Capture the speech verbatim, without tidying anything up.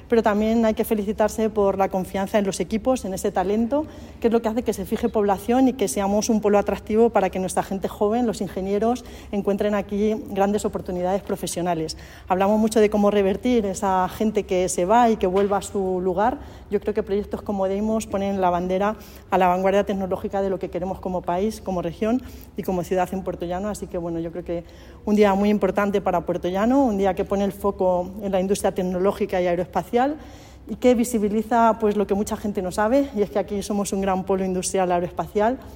pero también hay que felicitarse por la confianza en los equipos, en ese talento, que es lo que hace que se fije población y que seamos un polo atractivo para que nuestra gente joven, los ingenieros, encuentren aquí grandes oportunidades profesionales. Hablamos mucho de cómo revertir esa gente que se va y que vuelva a su lugar. Yo creo que proyectos como Deimos ponen la bandera a la vanguardia tecnológica de lo que queremos como país, como región y como ciudad en Puertollano. Así que bueno, yo creo que un día muy importante para Puertollano, un día que pone el foco en la industria tecnológica y aeroespacial y que visibiliza pues, lo que mucha gente no sabe, y es que aquí somos un gran polo industrial aeroespacial,